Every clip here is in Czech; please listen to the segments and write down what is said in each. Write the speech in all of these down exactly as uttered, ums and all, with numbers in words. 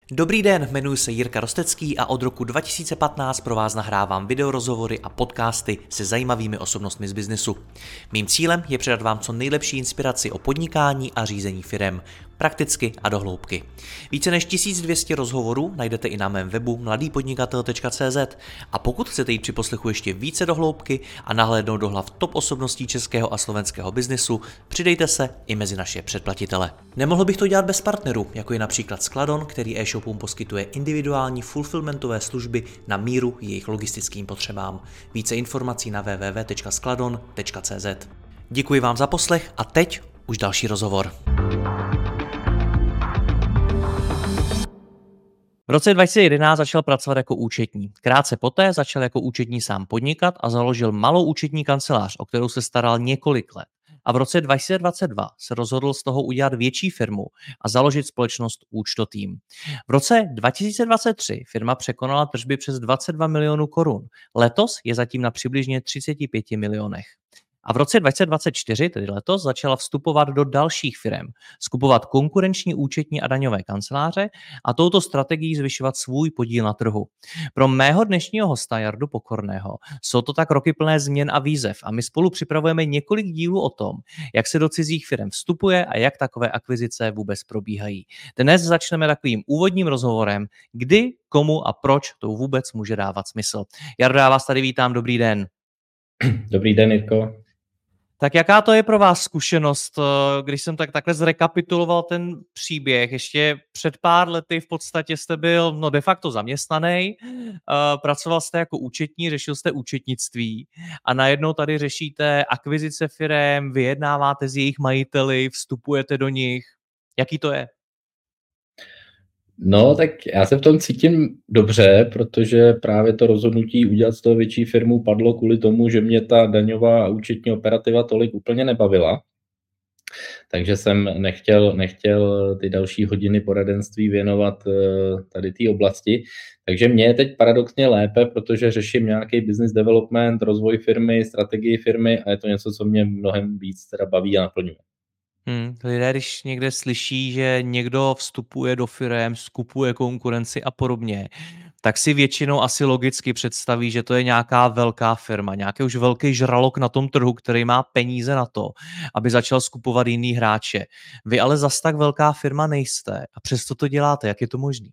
Dobrý den, jmenuji se Jirka Rostecký a od roku dva tisíce patnáct pro vás nahrávám videorozhovory a podcasty se zajímavými osobnostmi z biznesu. Mým cílem je předat vám co nejlepší inspiraci o podnikání a řízení firem, prakticky a do hloubky. Více než tisíc dvě stě rozhovorů najdete i na mém webu mladý podnikatel tečka cé zet a pokud chcete jít při poslechu ještě více do hloubky a nahlédnout do hlav top osobností českého a slovenského biznesu, přidejte se i mezi naše předplatitele. Nemohl bych to dělat bez partnerů, jako je například Skladon, který e-shopům poskytuje individuální fulfillmentové služby na míru jejich logistickým potřebám. Více informací na w w w tečka skladon tečka cé zet. Děkuji vám za poslech a teď už další rozhovor. V roce dva tisíce jedenáct začal pracovat jako účetní. Krátce poté začal jako účetní sám podnikat a založil malou účetní kancelář, o kterou se staral několik let. A v roce dva tisíce dvacet dva se rozhodl z toho udělat větší firmu a založit společnost Účtotým. V roce dva tisíce dvacet tři firma překonala tržby přes dvacet dva milionů korun. Letos je zatím na přibližně třicet pět milionech. A v roce dva tisíce dvacet čtyři, tedy letos, začala vstupovat do dalších firem, skupovat konkurenční účetní a daňové kanceláře a touto strategií zvyšovat svůj podíl na trhu. Pro mého dnešního hosta Jardu Pokorného jsou to tak roky plné změn a výzev a my spolu připravujeme několik dílů o tom, jak se do cizích firem vstupuje a jak takové akvizice vůbec probíhají. Dnes začneme takovým úvodním rozhovorem, kdy, komu a proč to vůbec může dávat smysl. Jardo, já vás tady vítám, dobrý den. Dobrý den, Jirko. Tak jaká to je pro vás zkušenost, když jsem tak takhle zrekapituloval ten příběh? Ještě před pár lety v podstatě jste byl no de facto zaměstnaný, pracoval jste jako účetní, řešil jste účetnictví a najednou tady řešíte akvizice firem, vyjednáváte s jejich majiteli, vstupujete do nich. Jaký to je? No, tak já se v tom cítím dobře, protože právě to rozhodnutí udělat z toho větší firmu padlo kvůli tomu, že mě ta daňová a účetní operativa tolik úplně nebavila. Takže jsem nechtěl, nechtěl ty další hodiny poradenství věnovat tady té oblasti. Takže mě je teď paradoxně lépe, protože řeším nějaký business development, rozvoj firmy, strategii firmy a je to něco, co mě mnohem víc teda baví a naplňuje. Hmm, lidé, když někde slyší, že někdo vstupuje do firem, skupuje konkurenci a podobně, tak si většinou asi logicky představí, že to je nějaká velká firma, nějaký už velký žralok na tom trhu, který má peníze na to, aby začal skupovat jiný hráče. Vy ale zas tak velká firma nejste a přesto to děláte. Jak je to možné?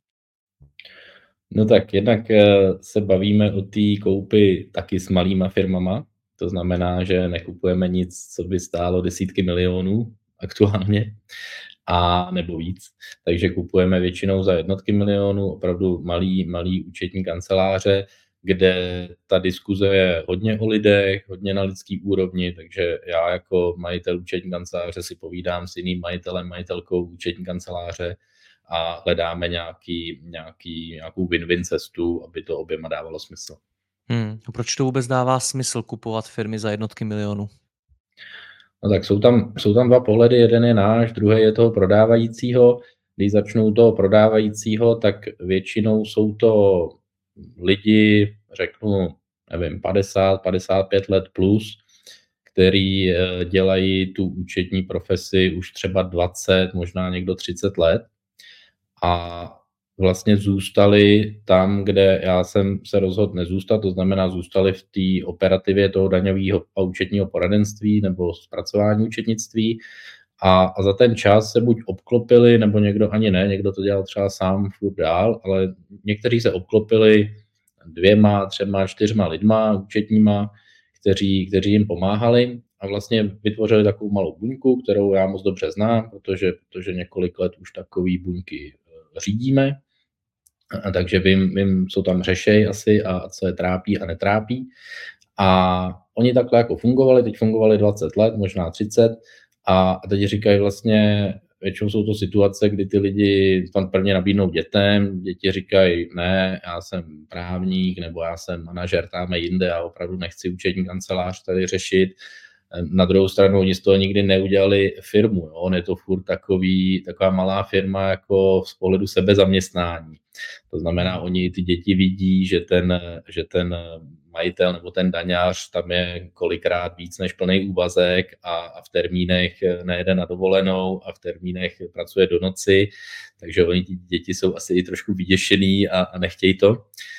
No tak jednak se bavíme o té koupi taky s malýma firmama, to znamená, že nekupujeme nic, co by stálo desítky milionů aktuálně, a nebo víc. Takže kupujeme většinou za jednotky milionů, opravdu malý, malý účetní kanceláře, kde ta diskuze je hodně o lidech, hodně na lidský úrovni, takže já jako majitel účetní kanceláře si povídám s jiným majitelem, majitelkou účetní kanceláře a hledáme nějaký, nějaký, nějakou win-win cestu, aby to oběma dávalo smysl. Hmm, proč to vůbec dává smysl kupovat firmy za jednotky milionů? No tak jsou tam, jsou tam dva pohledy, jeden je náš, druhý je toho prodávajícího. Když začnou toho prodávajícího, tak většinou jsou to lidi, řeknu, nevím, padesát, padesát pět let plus, který dělají tu účetní profesi už třeba dvacet, možná někdo třicet let a vlastně zůstali tam, kde já jsem se rozhodl nezůstat, to znamená zůstali v té operativě toho daňového a účetního poradenství nebo zpracování účetnictví a, a za ten čas se buď obklopili, nebo někdo ani ne, někdo to dělal třeba sám furt dál, ale někteří se obklopili dvěma, třema, čtyřma lidma účetníma, kteří, kteří jim pomáhali a vlastně vytvořili takovou malou buňku, kterou já moc dobře znám, protože, protože několik let už takový buňky řídíme, a takže vím, vím, co tam řešej asi a co je trápí a netrápí. A oni takhle jako fungovali, teď fungovali dvacet let, možná třicet a teď říkají vlastně, většinou jsou to situace, kdy ty lidi tam prvně nabídnou dětem, děti říkají, ne, já jsem právník nebo já jsem manažer, tam jinde, já opravdu nechci účetní kancelář tady řešit. Na druhou stranu oni z toho nikdy neudělali firmu, jo? On je to furt takový, taková malá firma jako z pohledu sebezaměstnání. To znamená, oni ty děti vidí, že ten, že ten majitel nebo ten daňář tam je kolikrát víc než plný úvazek a, a v termínech nejede na dovolenou a v termínech pracuje do noci, takže oni ty děti jsou asi i trošku vyděšený a, a nechtějí to.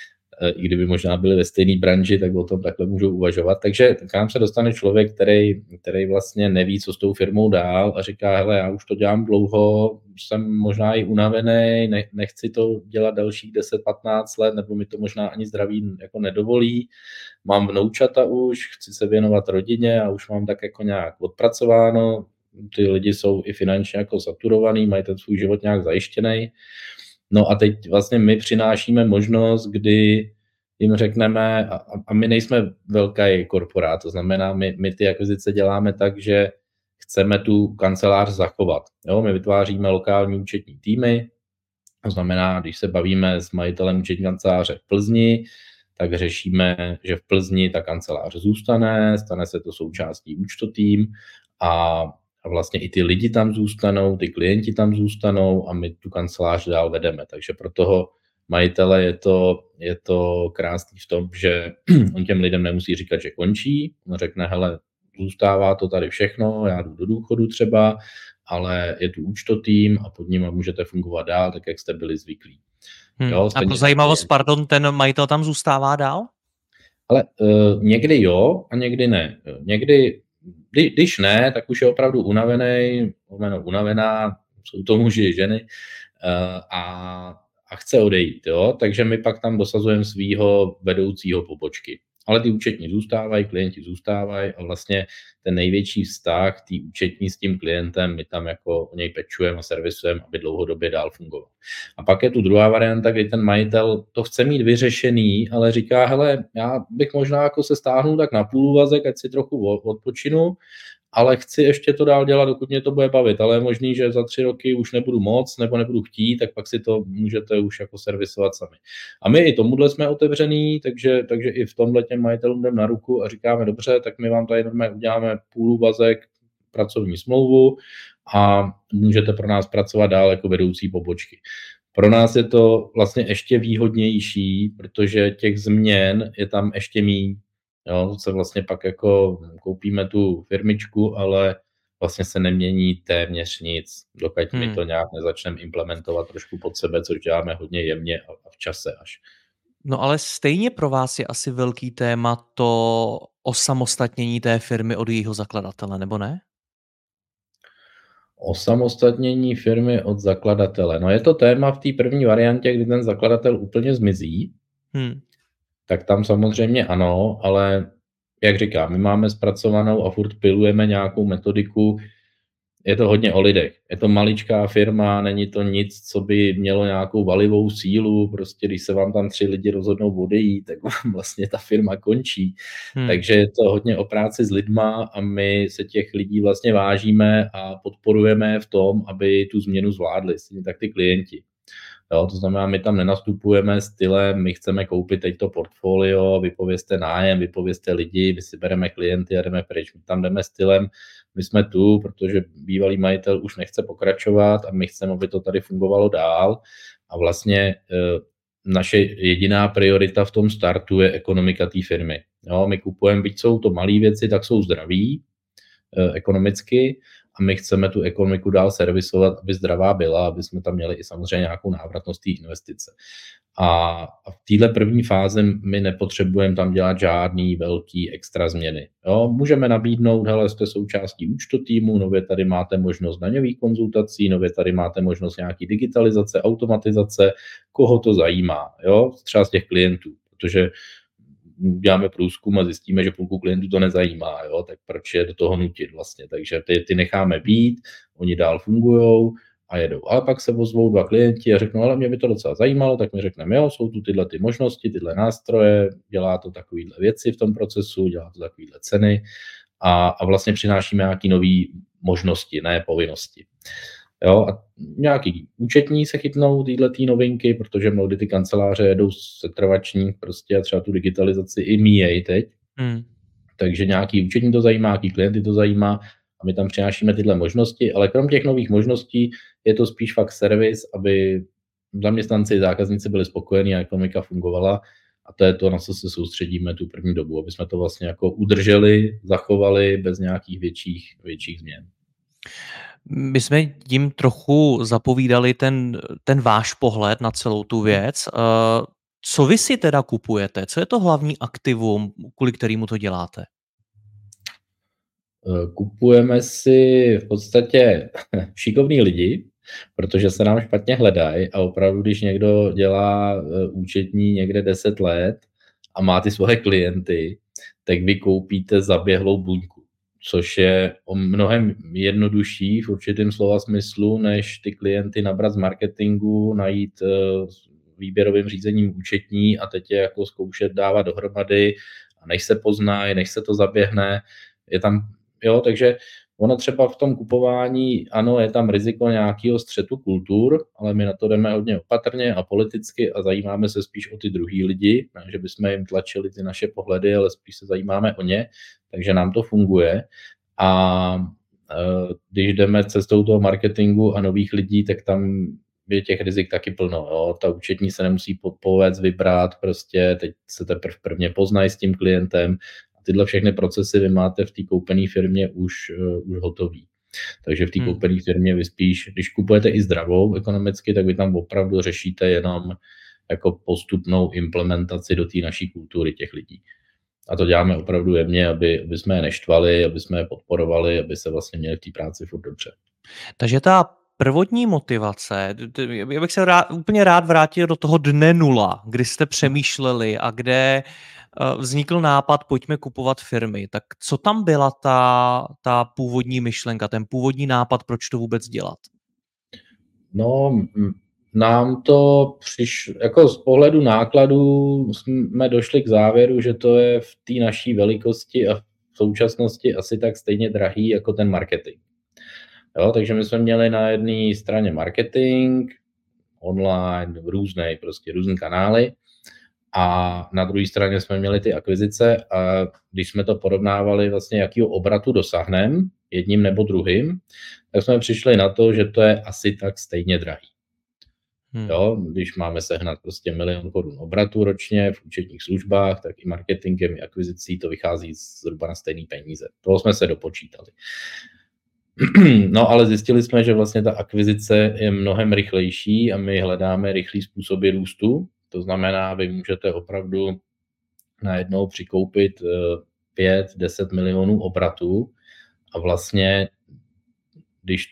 I kdyby možná byli ve stejné branži, tak o tom takhle můžou uvažovat. Takže k nám se dostane člověk, který, který vlastně neví, co s tou firmou dál a říká, hele, já už to dělám dlouho, jsem možná i unavený, ne, nechci to dělat dalších deset patnáct let, nebo mi to možná ani zdraví jako nedovolí. Mám vnoučata už, chci se věnovat rodině a už mám tak jako nějak odpracováno. Ty lidi jsou i finančně jako saturovaný, mají ten svůj život nějak zajištěný. No a teď vlastně my přinášíme možnost, kdy jim řekneme, a, a my nejsme velký korporát, to znamená, my, my ty akvizice děláme tak, že chceme tu kancelář zachovat. Jo? My vytváříme lokální účetní týmy, to znamená, když se bavíme s majitelem účetní kanceláře v Plzni, tak řešíme, že v Plzni ta kancelář zůstane, stane se to součástí účtotým a A vlastně i ty lidi tam zůstanou, ty klienti tam zůstanou a my tu kancelář dál vedeme. Takže pro toho majitele je to, je to krásný v tom, že on těm lidem nemusí říkat, že končí. On řekne, hele, zůstává to tady všechno, já jdu do důchodu třeba, ale je tu účtotým a pod ním můžete fungovat dál, tak jak jste byli zvyklí. Hmm. Jo, a pro zajímavost, pardon, ten majitel tam zůstává dál? Ale uh, někdy jo a někdy ne. Někdy Když ne, tak už je opravdu unavený, unavená, jsou to muži, ženy a, a chce odejít. Jo? Takže my pak tam dosazujeme svýho vedoucího pobočky. Ale ty účetní zůstávají, klienti zůstávají a vlastně ten největší vztah, ty účetní s tím klientem, my tam jako o něj pečujeme a servisujeme, aby dlouhodobě dál fungoval. A pak je tu druhá varianta, kdy ten majitel to chce mít vyřešený, ale říká, hele, já bych možná jako se stáhnul tak na půl úvazek, ať si trochu odpočinu, ale chci ještě to dál dělat, dokud mě to bude bavit, ale je možný, že za tři roky už nebudu moc nebo nebudu chtít, tak pak si to můžete už jako servisovat sami. A my i tomuhle jsme otevřený, takže, takže i v tomhle těm majitelům jdem na ruku a říkáme, dobře, tak my vám tady normálně uděláme půl úvazek, pracovní smlouvu a můžete pro nás pracovat dál jako vedoucí pobočky. Pro nás je to vlastně ještě výhodnější, protože těch změn je tam ještě míň. Jo, se vlastně pak jako koupíme tu firmičku, ale vlastně se nemění téměř nic, dokud hmm. my to nějak nezačneme implementovat trošku pod sebe, což děláme hodně jemně a v čase až. No ale stejně pro vás je asi velký téma to osamostatnění té firmy od jejího zakladatele, nebo ne? Osamostatnění firmy od zakladatele. No je to téma v té první variantě, kdy ten zakladatel úplně zmizí. Hmm. Tak tam samozřejmě ano, ale jak říkám, my máme zpracovanou a furt pilujeme nějakou metodiku, je to hodně o lidech. Je to maličká firma, není to nic, co by mělo nějakou valivou sílu, prostě když se vám tam tři lidi rozhodnou odejít, tak vlastně ta firma končí. Hmm. Takže je to hodně o práci s lidma a my se těch lidí vlastně vážíme a podporujeme v tom, aby tu změnu zvládli, tak ty klienti. Jo, to znamená, my tam nenastupujeme stylem, my chceme koupit teď to portfolio, vypovězte nájem, vypovězte lidi, my si bereme klienty a jdeme pryč. My tam jdeme stylem, my jsme tu, protože bývalý majitel už nechce pokračovat a my chceme, aby to tady fungovalo dál. A vlastně e, naše jediná priorita v tom startu je ekonomika té firmy. Jo, my kupujeme, byť jsou to malé věci, tak jsou zdraví e, ekonomicky, a my chceme tu ekonomiku dál servisovat, aby zdravá byla, aby jsme tam měli i samozřejmě nějakou návratnost té investice. A v téhle první fázi my nepotřebujeme tam dělat žádný velký extra změny. Jo, můžeme nabídnout, hele, jste součástí účtotýmu, nově tady máte možnost daňových konzultací, nově tady máte možnost nějaký digitalizace, automatizace, koho to zajímá, jo, třeba z těch klientů, protože děláme průzkum a zjistíme, že půlku klientů to nezajímá, jo? Tak proč je do toho nutit vlastně. Takže ty, ty necháme být, oni dál fungujou a jedou. Ale pak se ozvou dva klienti a řeknou, ale mě by to docela zajímalo, tak my řekneme, jo, jsou tu tyhle ty možnosti, tyhle nástroje, dělá to takovýhle věci v tom procesu, dělá to takovýhle ceny a, a vlastně přinášíme nějaké nové možnosti, ne povinnosti. Jo, a nějaký účetní se chytnou tyhle novinky, protože mnohdy ty kanceláře jedou setrvační prostě a třeba tu digitalizaci i míjejí teď. Hmm. Takže nějaký účetní to zajímá, nějaký klienty to zajímá a my tam přinášíme tyhle možnosti, ale krom těch nových možností je to spíš fakt servis, aby zaměstnanci, zákazníci byli spokojení a ekonomika fungovala. A to je to, na co se soustředíme tu první dobu, aby jsme to vlastně jako udrželi, zachovali bez nějakých větších, větších změn. My jsme tím trochu zapovídali ten, ten váš pohled na celou tu věc. Co vy si teda kupujete? Co je to hlavní aktivum, kvůli kterému to děláte? Kupujeme si v podstatě šikovný lidi, protože se nám špatně hledají a opravdu, když někdo dělá účetní někde deset let a má ty svoje klienty, tak vy koupíte zaběhlou buňku, což je o mnohem jednodušší v určitém slova smyslu, než ty klienty nabrat z marketingu, najít výběrovým řízením účetní a teď je jako zkoušet dávat dohromady a než se poznají, než se to zaběhne, je tam, jo, takže ono třeba v tom kupování, ano, je tam riziko nějakého střetu kultur, ale my na to jdeme hodně opatrně a politicky a zajímáme se spíš o ty druhý lidi, ne, že bychom jim tlačili ty naše pohledy, ale spíš se zajímáme o ně, takže nám to funguje. A když jdeme cestou toho marketingu a nových lidí, tak tam je těch rizik taky plno. Jo. Ta účetní se nemusí povést vybrat, prostě teď se teprve prvně poznají s tím klientem. Tyhle všechny procesy vy máte v té koupené firmě už, uh, už hotový. Takže v té hmm. koupené firmě vy spíš, když kupujete i zdravou ekonomicky, tak vy tam opravdu řešíte jenom jako postupnou implementaci do té naší kultury těch lidí. A to děláme opravdu jemně, aby, aby jsme je neštvali, aby jsme je podporovali, aby se vlastně měli v té práci furt dobře. Takže ta prvotní motivace, já bych se rád, úplně rád vrátil do toho dne nula, kdy jste přemýšleli a kde vznikl nápad, pojďme kupovat firmy. Tak co tam byla ta, ta původní myšlenka, ten původní nápad, proč to vůbec dělat? No, nám to přišlo, jako z pohledu nákladů jsme došli k závěru, že to je v té naší velikosti a v současnosti asi tak stejně drahý jako ten marketing. Jo, takže my jsme měli na jedné straně marketing, online, různé, prostě různé kanály, a na druhé straně jsme měli ty akvizice a když jsme to porovnávali vlastně, jakýho obratu dosáhneme jedním nebo druhým, tak jsme přišli na to, že to je asi tak stejně drahý. Hmm. Jo, když máme sehnat prostě milion korun obratu ročně v účetních službách, tak i marketingem, i akvizicí to vychází zhruba na stejný peníze. Toho jsme se dopočítali. No ale zjistili jsme, že vlastně ta akvizice je mnohem rychlejší a my hledáme rychlý způsoby růstu. To znamená, vy můžete opravdu najednou přikoupit pět deset milionů obratů a vlastně, když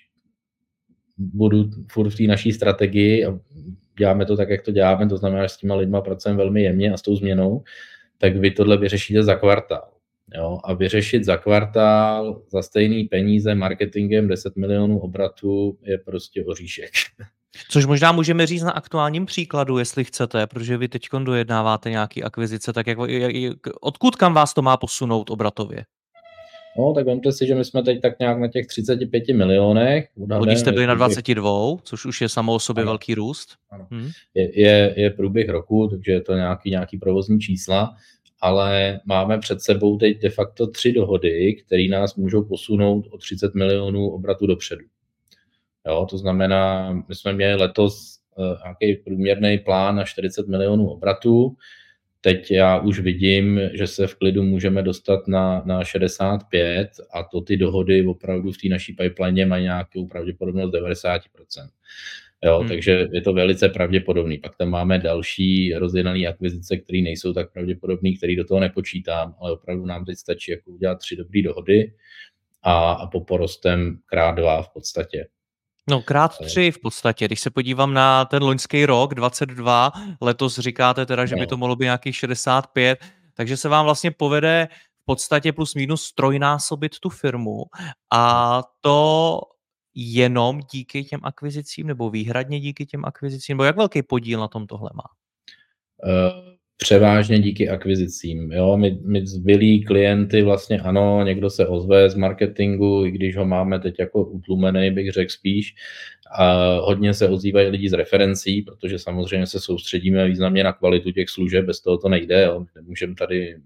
budu furt v té naší strategii a děláme to tak, jak to děláme, to znamená, že s těma lidma pracujeme velmi jemně a s tou změnou, tak vy tohle vyřešíte za kvartál. Jo? A vyřešit za kvartál za stejný peníze marketingem deset milionů obratů je prostě oříšek. Což možná můžeme říct na aktuálním příkladu, jestli chcete, protože vy teď dojednáváte nějaký akvizice, tak jak, jak, odkud kam vás to má posunout obratově? No, tak vemte si, že my jsme teď tak nějak na těch třicet pět milionech. Loni jste byli na dvacet dva, což už je samo o sobě ano. velký růst. Ano. Hmm. Je, je, je průběh roku, takže je to nějaký, nějaký provozní čísla, ale máme před sebou teď de facto tři dohody, které nás můžou posunout o třicet milionů obratu dopředu. Jo, to znamená, my jsme měli letos uh, nějaký průměrný plán na čtyřicet milionů obratů. Teď já už vidím, že se v klidu můžeme dostat na, na šedesát pět a to ty dohody opravdu v té naší pipeline mají nějakou pravděpodobnost devadesát procent. Jo, hmm. Takže je to velice pravděpodobný. Pak tam máme další rozjednané akvizice, které nejsou tak pravděpodobné, které do toho nepočítám, ale opravdu nám teď stačí jako udělat tři dobré dohody a, a po porostem krát dva v podstatě. No krát tři v podstatě, když se podívám na ten loňský rok dvacet dva, letos říkáte teda, že by to mohlo být nějakých šedesát pět, takže se vám vlastně povede v podstatě plus minus trojnásobit tu firmu a to jenom díky těm akvizicím nebo výhradně díky těm akvizicím, nebo jak velký podíl na tom tohle má? Uh... Převážně díky akvizicím. Jo? My, my zbylí klienty vlastně ano, někdo se ozve z marketingu, i když ho máme teď jako utlumený, bych řekl spíš. A hodně se ozývají lidi z referencí, protože samozřejmě se soustředíme významně na kvalitu těch služeb, bez toho to nejde. Jo? Nemůžeme tady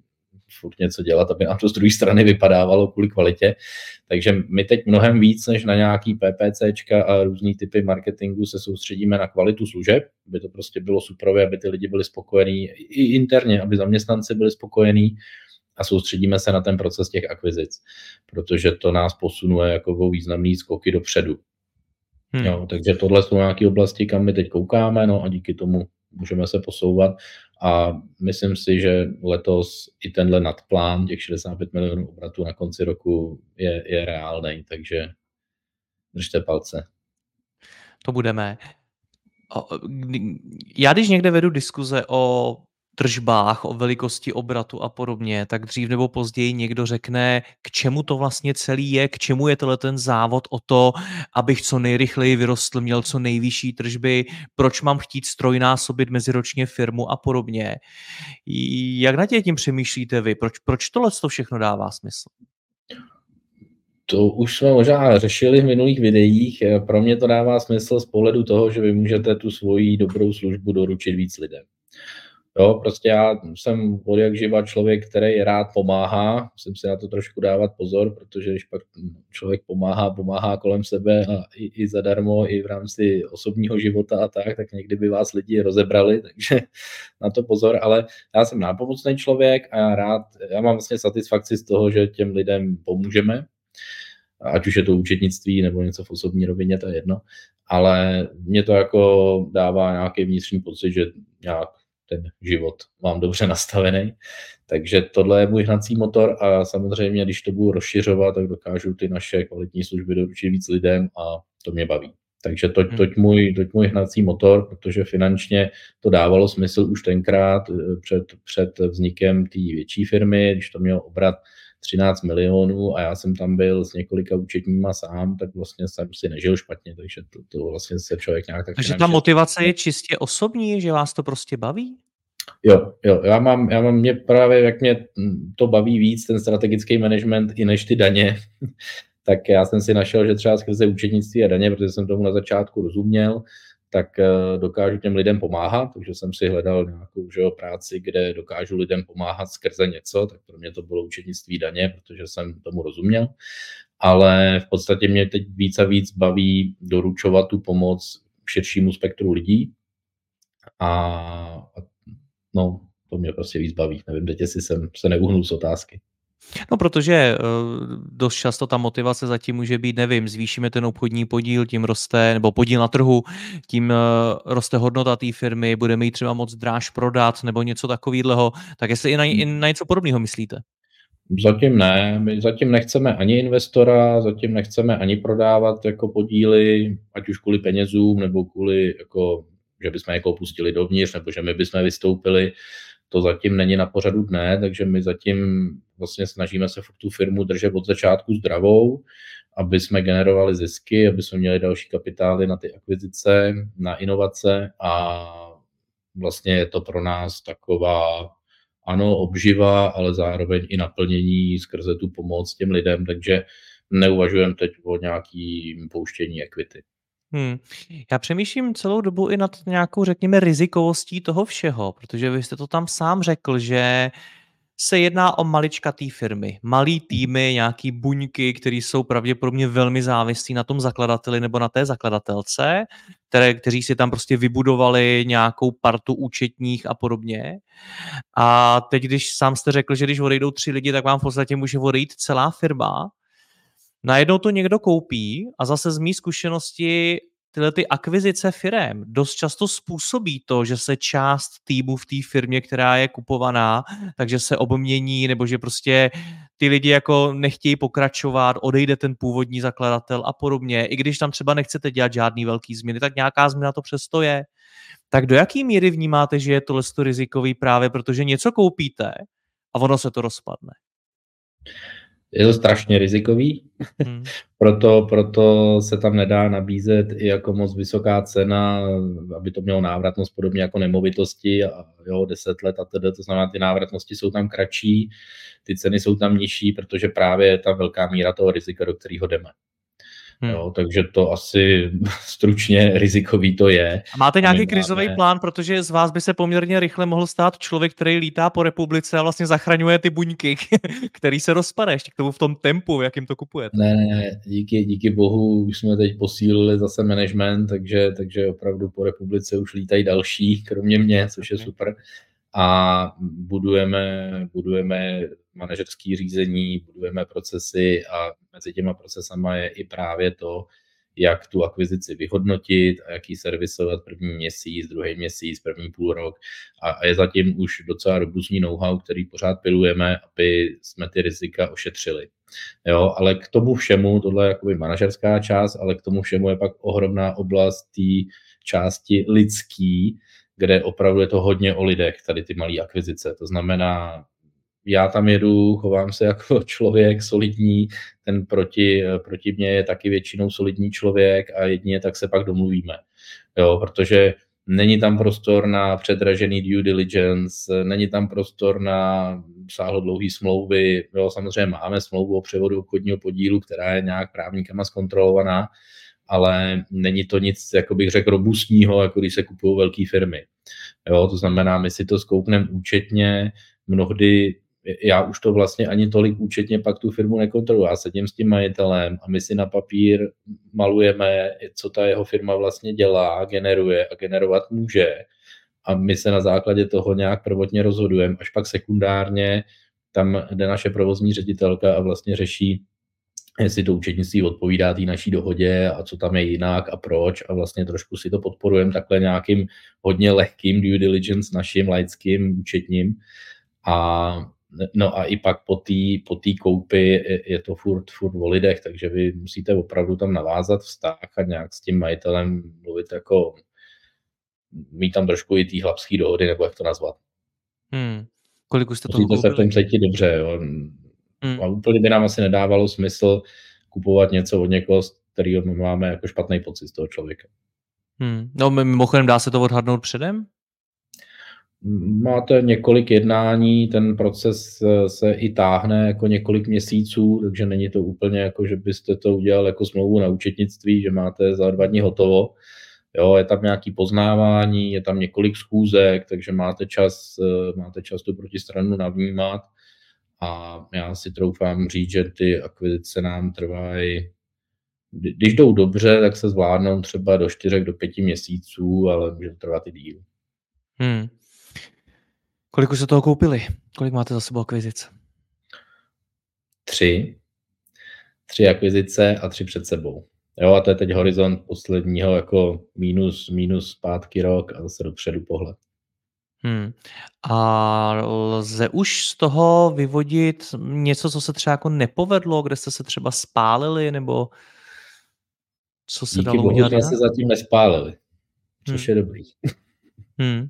furt něco dělat, aby nám to z druhé strany vypadávalo kvůli kvalitě. Takže my teď mnohem víc než na nějaký PPCčka a různý typy marketingu se soustředíme na kvalitu služeb, aby to prostě bylo superové, aby ty lidi byli spokojení i interně, aby zaměstnanci byli spokojení, a soustředíme se na ten proces těch akvizic, protože to nás posunuje jako významný skoky dopředu. Hmm. Jo, takže tohle jsou nějaké oblasti, kam my teď koukáme, no a díky tomu můžeme se posouvat a myslím si, že letos i tenhle nadplán těch šedesát pět milionů obratů na konci roku je, je reálný, takže držte palce. To budeme. Já když někde vedu diskuze o tržbách, o velikosti obratu a podobně, tak dřív nebo později někdo řekne, k čemu to vlastně celý je, k čemu je tenhle ten závod o to, abych co nejrychleji vyrostl, měl co nejvyšší tržby, proč mám chtít strojnásobit meziročně firmu a podobně. Jak na tě tím přemýšlíte vy? Proč, proč tohle to všechno dává smysl? To už jsme možná řešili v minulých videích. Pro mě to dává smysl z pohledu toho, že vy můžete tu svoji dobrou službu doručit víc lidem. Jo, prostě já jsem od jak živa člověk, který rád pomáhá, musím si na to trošku dávat pozor, protože když pak člověk pomáhá, pomáhá kolem sebe a i, i zadarmo, i v rámci osobního života a tak, tak někdy by vás lidi rozebrali, takže na to pozor, ale já jsem nápomocný člověk a já rád, já mám vlastně satisfakci z toho, že těm lidem pomůžeme, ať už je to účetnictví nebo něco v osobní rovině, to je jedno, ale mě to jako dává nějaký vnitřní pocit, že nějak ten život mám dobře nastavený. Takže tohle je můj hnací motor a samozřejmě, když to budu rozšiřovat, tak dokážu ty naše kvalitní služby doručit víc lidem a to mě baví. Takže toť, toť, můj, toť můj hnací motor, protože finančně to dávalo smysl už tenkrát před, před vznikem té větší firmy, když to mělo obrat třináct milionů a já jsem tam byl s několika účetníma sám, tak vlastně jsem si nežil špatně, takže to, to vlastně se člověk nějak tak... Takže ta motivace je čistě osobní, že vás to prostě baví? Jo, jo, já mám, já mám mě právě, jak mě to baví víc, ten strategický management i než ty daně, tak já jsem si našel, že třeba skrze účetnictví a daně, protože jsem tomu na začátku rozuměl, tak dokážu těm lidem pomáhat, takže jsem si hledal nějakou že jo, práci, kde dokážu lidem pomáhat skrze něco, tak pro mě to bylo účetnictví daně, protože jsem tomu rozuměl, ale v podstatě mě teď víc a víc baví doručovat tu pomoc širšímu spektru lidí a no, to mě prostě víc baví, nevím, teď jestli jsem se neuhnul z otázky. No, protože uh, dost často ta motivace zatím může být, nevím, zvýšíme ten obchodní podíl, tím roste, nebo podíl na trhu, tím uh, roste hodnota té firmy, budeme jí třeba moc dráž prodat, nebo něco takového. Tak jestli i na, i na něco podobného myslíte? Zatím ne, my zatím nechceme ani investora, zatím nechceme ani prodávat jako podíly, ať už kvůli penězům, nebo kvůli, jako, že bychom jako pustili dovnitř, nebo že my bychom vystoupili. To zatím není na pořadu dne, takže my zatím vlastně snažíme se tu firmu držet od začátku zdravou, aby jsme generovali zisky, aby jsme měli další kapitály na ty akvizice, na inovace a vlastně je to pro nás taková, ano, obživa, ale zároveň i naplnění skrze tu pomoc těm lidem, takže neuvažujeme teď o nějakým pouštění equity. Hmm. Já přemýšlím celou dobu i nad nějakou, řekněme, rizikovostí toho všeho, protože vy jste to tam sám řekl, že se jedná o maličkatý firmy, malý týmy, nějaký buňky, které jsou pravděpodobně velmi závislí na tom zakladateli nebo na té zakladatelce, které, kteří si tam prostě vybudovali nějakou partu účetních a podobně. A teď, když sám jste řekl, že když odejdou tři lidi, tak vám v podstatě může odejít celá firma. Najednou to někdo koupí a zase z mý zkušenosti tyhle ty akvizice firem dost často způsobí to, že se část týmu v té firmě, která je kupovaná, takže se obmění, nebo že prostě ty lidi jako nechtějí pokračovat, odejde ten původní zakladatel a podobně. I když tam třeba nechcete dělat žádný velký změny, tak nějaká změna to přesto je. Tak do jaký míry vnímáte, že je tohle rizikový právě, protože něco koupíte a ono se to rozpadne? Je to strašně rizikový, hmm. proto, proto se tam nedá nabízet i jako moc vysoká cena, aby to mělo návratnost podobně jako nemovitosti a jo, deset let a tedy, to znamená, ty návratnosti jsou tam kratší, ty ceny jsou tam nižší, protože právě je ta velká míra toho rizika, do kterého jdeme. Hmm. Jo, takže to asi stručně rizikový to je. A máte nějaký máme... krizový plán, protože z vás by se poměrně rychle mohl stát člověk, který lítá po republice a vlastně zachraňuje ty buňky, který se rozpadne ještě k tomu v tom tempu, jakým to kupujete. Ne, ne, díky, díky bohu už jsme teď posílili zase management, takže, takže opravdu po republice už lítají další, kromě mě, což je super. A budujeme, budujeme manažerské řízení, budujeme procesy a mezi těma procesama je i právě to, jak tu akvizici vyhodnotit a jak ji servisovat první měsíc, druhý měsíc, první půl rok. A je zatím už docela robustní know-how, který pořád pilujeme, aby jsme ty rizika ošetřili. Jo, ale k tomu všemu, tohle je jakoby manažerská část, ale k tomu všemu je pak ohromná oblast té části lidský, kde opravdu je to hodně o lidech, tady ty malé akvizice. To znamená, já tam jedu, chovám se jako člověk solidní, ten proti, proti mně je taky většinou solidní člověk a jedině tak se pak domluvíme. Jo, protože není tam prostor na předražený due diligence, není tam prostor na sáhodlouhý smlouvy. Jo, samozřejmě máme smlouvu o převodu obchodního podílu, která je nějak právníkama zkontrolovaná, ale není to nic, jako bych řekl, robustního, jako když se kupují velké firmy. Jo, to znamená, my si to zkoukneme účetně, mnohdy já už to vlastně ani tolik účetně pak tu firmu nekontroluji. Já sedím s tím majitelem a my si na papír malujeme, co ta jeho firma vlastně dělá, generuje a generovat může. A my se na základě toho nějak prvotně rozhodujeme, až pak sekundárně tam jde naše provozní ředitelka a vlastně řeší, jestli to účetnictví odpovídá té naší dohodě a co tam je jinak a proč a vlastně trošku si to podporujeme takhle nějakým hodně lehkým due diligence naším laickým účetním a no a i pak po té po té koupi je, je to furt, furt o lidech, takže vy musíte opravdu tam navázat vztah a nějak s tím majitelem mluvit jako mít tam trošku i té chlapské dohody, nebo jak to nazvat. Hmm. Kolik už jste toho Musíte se v tom cítit dobře, jo. Hmm. A úplně by nám asi nedávalo smysl kupovat něco od někoho, z kterého máme jako špatný pocit z toho člověka. Hmm. No mimochodem dá se to odhadnout předem? Máte několik jednání, ten proces se i táhne jako několik měsíců, takže není to úplně jako, že byste to udělal jako smlouvu na účetnictví, že máte za dva dny hotovo. Jo, je tam nějaké poznávání, je tam několik schůzek, takže máte čas, máte čas tu protistranu navnímat a já si troufám říct, že ty akvizice nám trvají, když jdou dobře, tak se zvládnou třeba do čtyřek do pěti měsíců, ale může to trvat i díl. Hmm. Kolik už se toho koupili? Kolik máte za sebou akvizic? Tři. Tři akvizice a tři před sebou. Jo, a to je teď horizont posledního jako minus, minus zpátky rok a zase dopředu pohled. Hmm. A lze už z toho vyvodit něco, co se třeba jako nepovedlo, kde jste se třeba spálili, nebo co se Díky dalo bohu udělat jsme se zatím nespálili, což hmm. je dobrý. Hmm.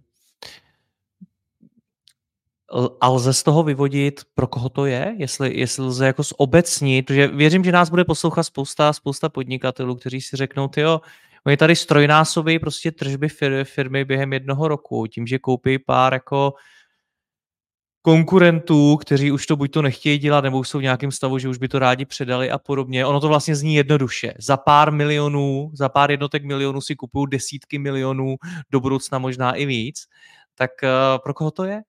A lze z toho vyvodit, pro koho to je? Jestli, jestli lze jako zobecnit, protože věřím, že nás bude poslouchat spousta, spousta podnikatelů, kteří si řeknou, tyjo, oni tady strojnásobí prostě tržby firmy během jednoho roku, tím, že koupí pár jako konkurentů, kteří už to buď to nechtějí dělat, nebo už jsou v nějakém stavu, že už by to rádi předali a podobně. Ono to vlastně zní jednoduše. Za pár milionů, za pár jednotek milionů si kupují desítky milionů, do budoucna možná i víc. Tak uh, pro koho to je?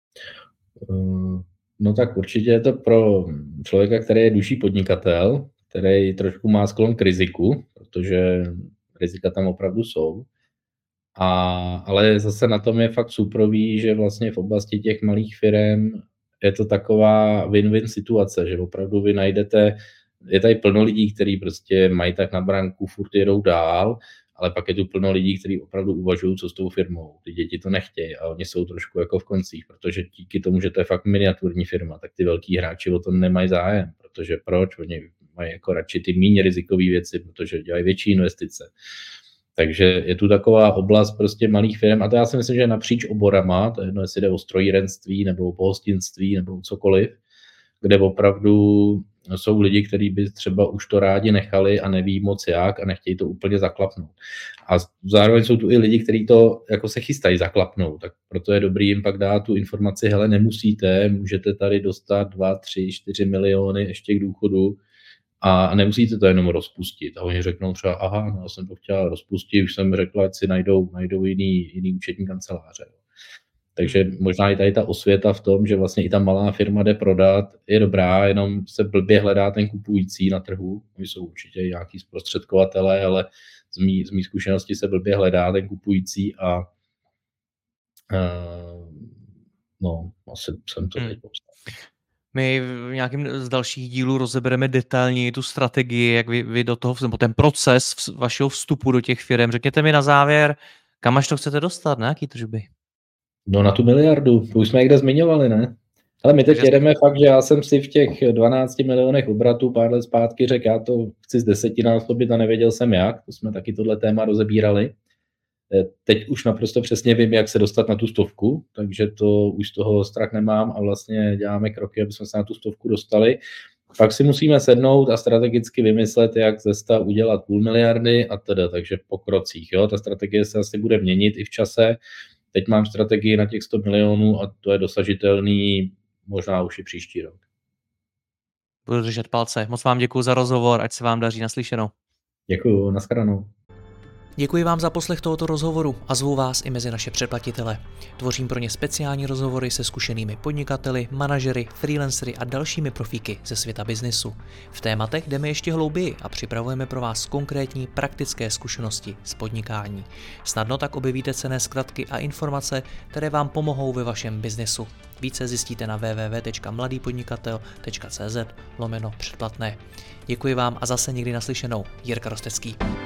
No tak určitě je to pro člověka, který je duší podnikatel, který trošku má sklon k riziku, protože rizika tam opravdu jsou. A, ale zase na tom je fakt suprový, že vlastně v oblasti těch malých firem je to taková win-win situace, že opravdu vy najdete, je tady plno lidí, kteří prostě mají tak na branku, furt jedou dál, ale pak je tu plno lidí, kteří opravdu uvažují, co s tou firmou. Ty děti to nechtějí a oni jsou trošku jako v koncích, protože díky tomu, že to je fakt miniaturní firma, tak ty velký hráči o tom nemají zájem, protože proč? Oni mají jako radši ty méně rizikové věci, protože dělají větší investice. Takže je tu taková oblast prostě malých firm a to já si myslím, že je napříč oborama, to je jedno, jestli jde o strojírenství nebo o pohostinství nebo cokoliv, kde opravdu jsou lidi, kteří by třeba už to rádi nechali a neví moc jak a nechtějí to úplně zaklapnout. A zároveň jsou tu i lidi, kteří to jako se chystají zaklapnout, tak proto je dobrý jim pak dát tu informaci, hele, nemusíte, můžete tady dostat dva, tři, čtyři miliony ještě k důchodu a nemusíte to jenom rozpustit. A oni řeknou třeba, aha, no, já jsem to chtěla rozpustit, už jsem řekla, ať si najdou, najdou jiný, jiný účetní kanceláře. Takže možná i tady ta osvěta v tom, že vlastně i ta malá firma jde prodat, je dobrá, jenom se blbě hledá ten kupující na trhu. Oni jsou určitě nějaký zprostředkovatelé, ale z mý, z mý zkušenosti se blbě hledá ten kupující a uh, no, asi jsem to teď popsal. My v nějakém z dalších dílů rozebereme detailně tu strategii, jak vy, vy do toho, nebo ten proces vašeho vstupu do těch firm. Řekněte mi na závěr, kam až to chcete dostat, na jaký tržby? No na tu miliardu, to už jsme někde zmiňovali, ne? Ale my teď jedeme fakt, že já jsem si v těch dvanácti milionech obratů pár let zpátky řekl, já to chci z desetinásobit a nevěděl jsem jak, to jsme taky tohle téma rozebírali. Teď už naprosto přesně vím, jak se dostat na tu stovku, takže to už z toho strach nemám a vlastně děláme kroky, aby jsme se na tu stovku dostali. Pak si musíme sednout a strategicky vymyslet, jak ze sta udělat půl miliardy a teda, takže po krocích. Jo? Ta strategie se asi bude měnit i v čase. Teď mám strategii na těch sto milionů a to je dosažitelný možná už i příští rok. Budu držet palce. Moc vám děkuji za rozhovor, ať se vám daří, naslyšenou. Děkuji, nashledanou. Děkuji vám za poslech tohoto rozhovoru a zvu vás i mezi naše předplatitele. Tvořím pro ně speciální rozhovory se zkušenými podnikateli, manažery, freelancery a dalšími profíky ze světa biznisu. V tématech jdeme ještě hlouběji a připravujeme pro vás konkrétní praktické zkušenosti z podnikání. Snadno tak objevíte cenné zkratky a informace, které vám pomohou ve vašem biznesu. Více zjistíte na w w w tečka mladý podnikatel tečka c z lomeno předplatné. Děkuji vám a zase někdy naslyšenou. Jirka Rostecký.